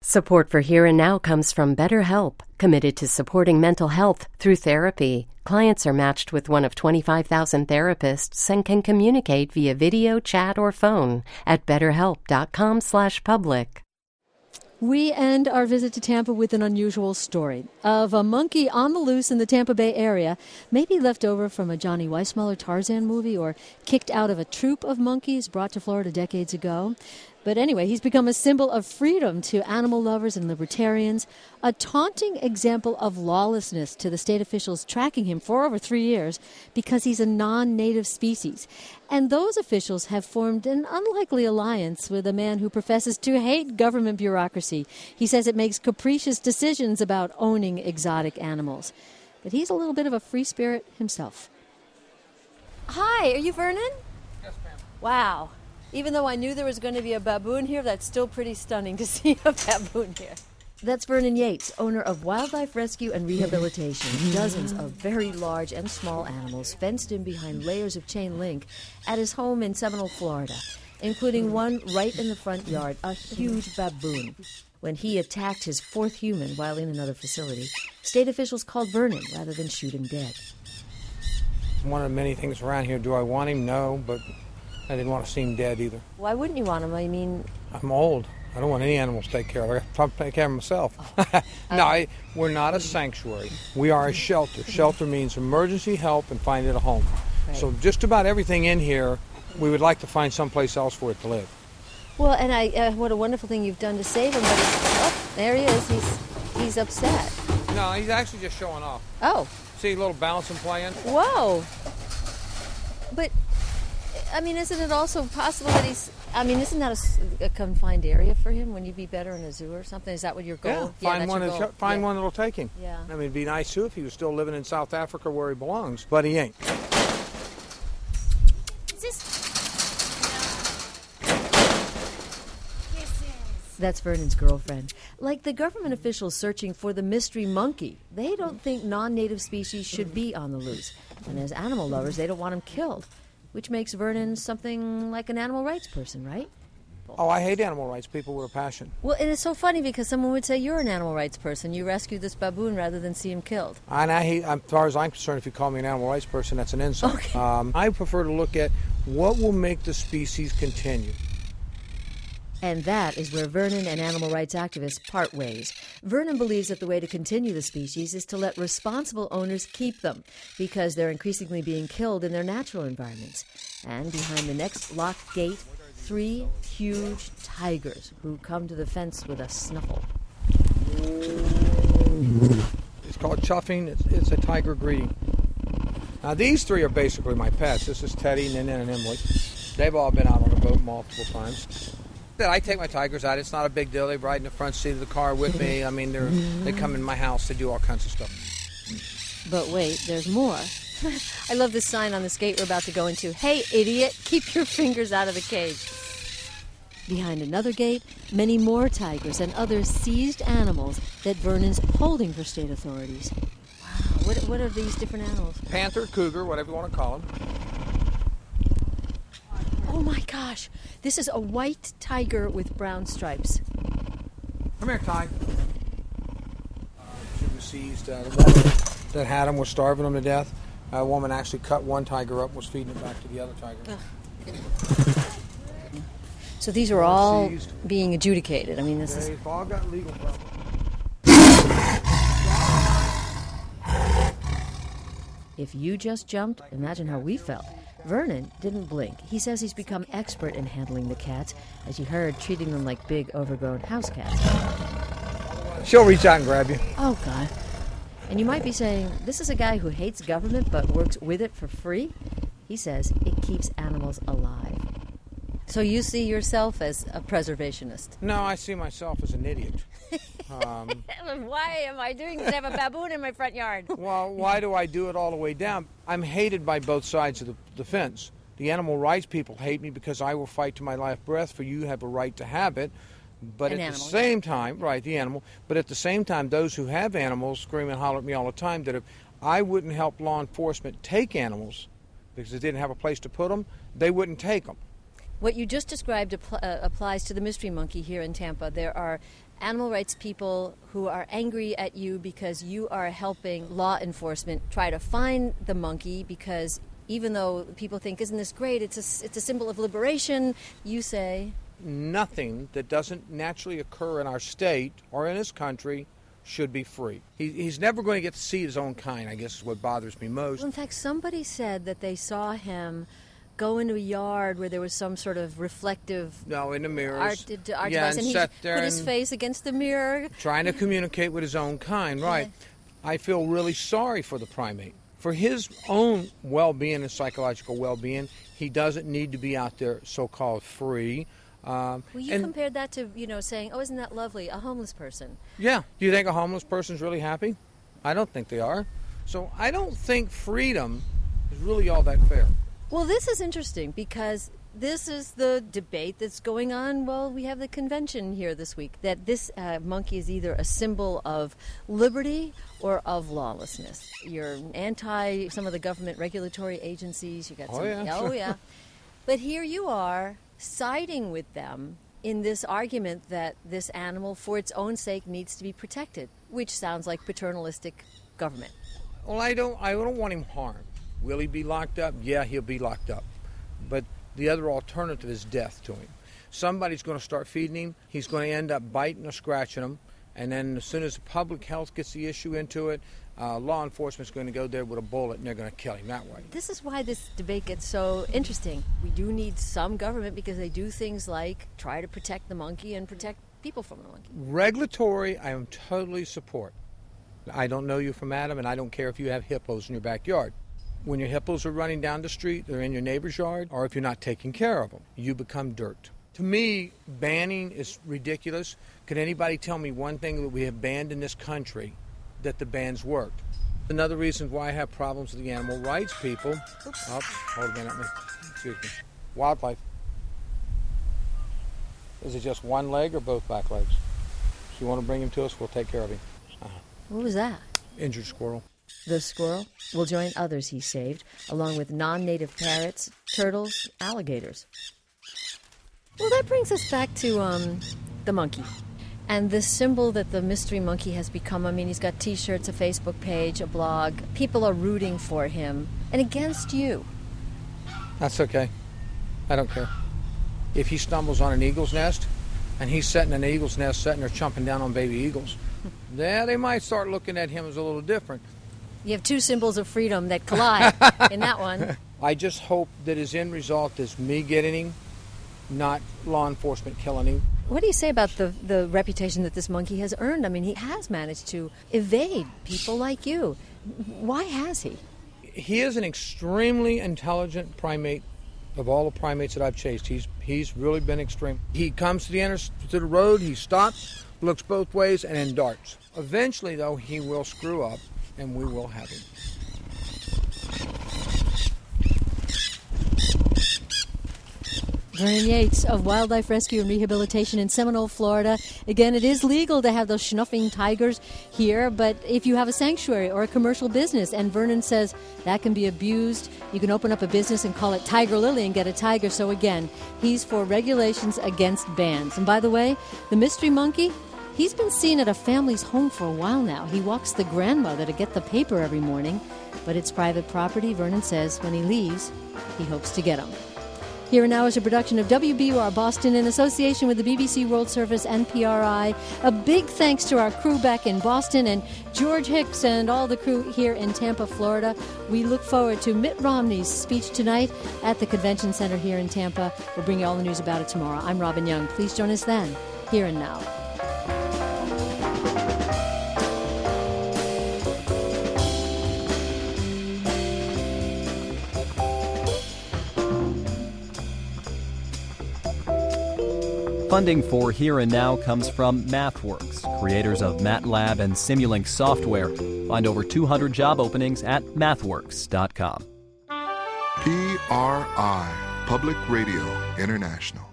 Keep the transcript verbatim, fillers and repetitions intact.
Support for Here and Now comes from BetterHelp, committed to supporting mental health through therapy. Clients are matched with one of twenty-five thousand therapists and can communicate via video, chat, or phone at betterhelp.com slash public. We end our visit to Tampa with an unusual story of a monkey on the loose in the Tampa Bay area, maybe left over from a Johnny Weissmuller Tarzan movie or kicked out of a troop of monkeys brought to Florida decades ago. But anyway, he's become a symbol of freedom to animal lovers and libertarians, a taunting example of lawlessness to the state officials tracking him for over three years because he's a non-native species. And those officials have formed an unlikely alliance with a man who professes to hate government bureaucracy. He says it makes capricious decisions about owning exotic animals. But he's a little bit of a free spirit himself. Hi, are you Vernon? Yes, ma'am. Wow. Even though I knew there was going to be a baboon here, that's still pretty stunning to see a baboon here. That's Vernon Yates, owner of Wildlife Rescue and Rehabilitation. Dozens of very large and small animals fenced in behind layers of chain link at his home in Seminole, Florida, including one right in the front yard, a huge baboon. When he attacked his fourth human while in another facility, state officials called Vernon rather than shoot him dead. One of the many things around here, do I want him? No, but I didn't want to see him dead either. Why wouldn't you want him? I mean... I'm old. I don't want any animals to take care of. I have to take care of myself. Oh. no, I, we're not a sanctuary. We are a shelter. Shelter means emergency help and finding a home. Right. So just about everything in here, we would like to find someplace else for it to live. Well, and I, uh, what a wonderful thing you've done to save him. But he's, oh, there he is. He's he's upset. No, he's actually just showing off. Oh. See a little bouncing playing? Whoa. But... I mean, isn't it also possible that he's... I mean, isn't that a, a confined area for him? Wouldn't you be better in a zoo or something? Is that what your goal? Yeah, find, yeah, one, goal. find yeah. one that'll take him. Yeah. I mean, it'd be nice, too, if he was still living in South Africa where he belongs, but he ain't. Is this... That's Vernon's girlfriend. Like the government officials searching for the mystery monkey, they don't think non-native species should be on the loose. And as animal lovers, they don't want them killed. Which makes Vernon something like an animal rights person, right? Oh, I hate animal rights people with a passion. Well, and it's so funny because someone would say you're an animal rights person. You rescued this baboon rather than see him killed. And I hate, as far as I'm concerned, if you call me an animal rights person, that's an insult. Okay. Um, I prefer to look at what will make the species continue. And that is where Vernon and animal rights activists part ways. Vernon believes that the way to continue the species is to let responsible owners keep them because they're increasingly being killed in their natural environments. And behind the next locked gate, three huge tigers who come to the fence with a snuffle. It's called chuffing. It's, it's a tiger greeting. Now, these three are basically my pets. This is Teddy, Nana, and Emily. They've all been out on the boat multiple times. I take my tigers out. It's not a big deal. They ride in the front seat of the car with me. I mean, they're, they come in my house. They do all kinds of stuff. But wait, there's more. I love this sign on this gate we're about to go into. Hey, idiot, keep your fingers out of the cage. Behind another gate, many more tigers and other seized animals that Vernon's holding for state authorities. Wow, what, what are these different animals? Panther, cougar, whatever you want to call them. Oh my gosh, this is a white tiger with brown stripes. Come here, Ty. Uh, she was seized. Uh, the woman that had them was starving them to death. A woman actually cut one tiger up and was feeding it back to the other tiger. So these are all seized. Being adjudicated. I mean, this They've is... all got legal problems. If you just jumped, imagine how we felt. Vernon didn't blink. He says he's become expert in handling the cats, as you heard, treating them like big, overgrown house cats. She'll reach out and grab you. Oh, God. And you might be saying, this is a guy who hates government but works with it for free? He says it keeps animals alive. So you see yourself as a preservationist? No, I see myself as an idiot. Um, why am I doing this? I have a baboon in my front yard. Well, why do I do it all the way down? I'm hated by both sides of the, the fence. The animal rights people hate me because I will fight to my last breath for you have a right to have it. But An at animal. the same time, right, the animal, but at the same time, those who have animals scream and holler at me all the time that if I wouldn't help law enforcement take animals because they didn't have a place to put them, they wouldn't take them. What you just described apl- uh, applies to the mystery monkey here in Tampa. There are animal rights people who are angry at you because you are helping law enforcement try to find the monkey, because even though people think, isn't this great, it's a, it's a symbol of liberation, you say... Nothing that doesn't naturally occur in our state or in this country should be free. He, he's never going to get to see his own kind, I guess is what bothers me most. Well, in fact, somebody said that they saw him go into a yard where there was some sort of reflective... No, in the mirrors. Art, art yeah, device, and, and he sat put there his and face against the mirror. Trying to communicate with his own kind, right. Yeah. I feel really sorry for the primate. For his own well-being and psychological well-being, he doesn't need to be out there so-called free. Um, well, you and, compared that to, you know, saying, oh, isn't that lovely, a homeless person. Yeah. Do you think a homeless person's really happy? I don't think they are. So I don't think freedom is really all that fair. Well, this is interesting because this is the debate that's going on. Well, we have the convention here this week, that this uh, monkey is either a symbol of liberty or of lawlessness. You're anti some of the government regulatory agencies. You got some, oh, yeah. Oh, yeah. But here you are, siding with them in this argument that this animal, for its own sake, needs to be protected, which sounds like paternalistic government. Well, I don't I don't want him harmed. Will he be locked up? Yeah, he'll be locked up. But the other alternative is death to him. Somebody's going to start feeding him. He's going to end up biting or scratching him. And then as soon as the public health gets the issue into it, uh, law enforcement's going to go there with a bullet and they're going to kill him that way. This is why this debate gets so interesting. We do need some government because they do things like try to protect the monkey and protect people from the monkey. Regulatory, I am totally support. I don't know you from Adam, and I don't care if you have hippos in your backyard. When your hippos are running down the street, they're in your neighbor's yard, or if you're not taking care of them, you become dirt. To me, banning is ridiculous. Could anybody tell me one thing that we have banned in this country that the bans worked? Another reason why I have problems with the animal rights people. Oops. Oops, hold a minute. Excuse me. Wildlife. Is it just one leg or both back legs? If you want to bring him to us, we'll take care of him. Uh-huh. What was that? Injured squirrel. The squirrel will join others he saved, along with non-native parrots, turtles, alligators. Well, that brings us back to um, the monkey. And this symbol that the mystery monkey has become. I mean, he's got T-shirts, a Facebook page, a blog. People are rooting for him and against you. That's okay. I don't care. If he stumbles on an eagle's nest and he's sitting in an eagle's nest, sitting there chomping down on baby eagles, yeah, they might start looking at him as a little different. You have two symbols of freedom that collide in that one. I just hope that his end result is me getting him, not law enforcement killing him. What do you say about the, the reputation that this monkey has earned? I mean, he has managed to evade people like you. Why has he? He is an extremely intelligent primate. Of all the primates that I've chased, he's he's really been extreme. He comes to the enter to the road, he stops, looks both ways, and then darts. Eventually, though, he will screw up, and we will have him. Vernon Yates of Wildlife Rescue and Rehabilitation in Seminole, Florida. Again, it is legal to have those snuffing tigers here, but if you have a sanctuary or a commercial business, and Vernon says that can be abused, you can open up a business and call it Tiger Lily and get a tiger. So again, he's for regulations against bans. And by the way, the mystery monkey, he's been seen at a family's home for a while now. He walks the grandmother to get the paper every morning, but it's private property. Vernon says when he leaves, he hopes to get him. Here and Now is a production of W B U R Boston in association with the B B C World Service and P R I. A big thanks to our crew back in Boston and George Hicks and all the crew here in Tampa, Florida. We look forward to Mitt Romney's speech tonight at the Convention Center here in Tampa. We'll bring you all the news about it tomorrow. I'm Robin Young. Please join us then, Here and Now. Funding for Here and Now comes from MathWorks, creators of MATLAB and Simulink software. Find over two hundred job openings at mathworks dot com. P R I, Public Radio International.